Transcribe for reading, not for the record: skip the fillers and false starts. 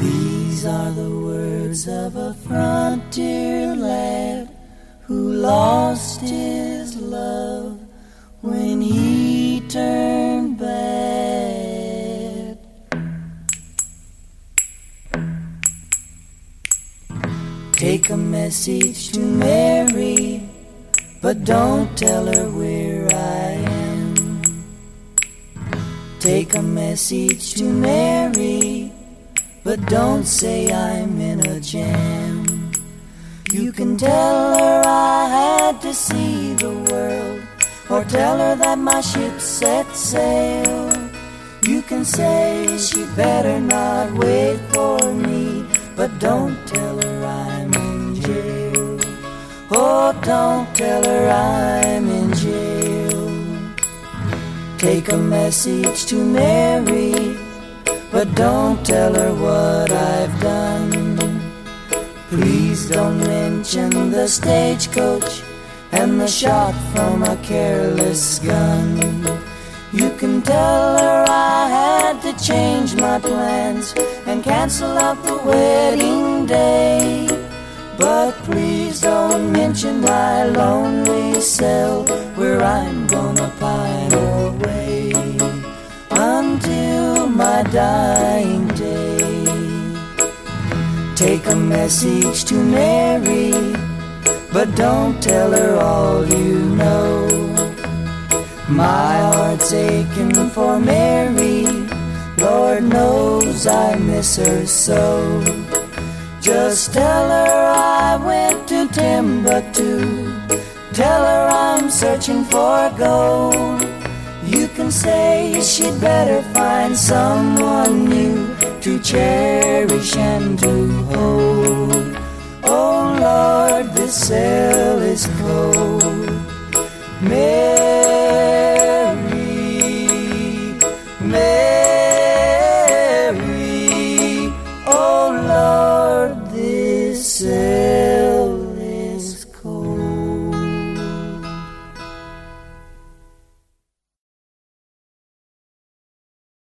These are the words of a frontier lad who lost his love when he turned bad. Take a message to Mary, but don't tell her where I am. Take a message to Mary, but don't say I'm in a jam. You can tell her I had to see the world, or tell her that my ship set sail. You can say she better not wait for me, but don't tell her I'm in jail. Oh, don't tell her I'm in jail. Take a message to Mary, but don't tell her what I've done. Please don't mention the stagecoach and the shot from a careless gun. You can tell her I had to change my plans and cancel out the wedding day. But please don't mention my lonely cell where I'm gonna pine away until my dying day. Take a message to Mary, but don't tell her all you know. My heart's aching for Mary, Lord knows I miss her so. Just tell her I went to Timbuktu, tell her I'm searching for gold. You can say she'd better find someone new to cherish and to hold. Oh Lord, this cell is cold.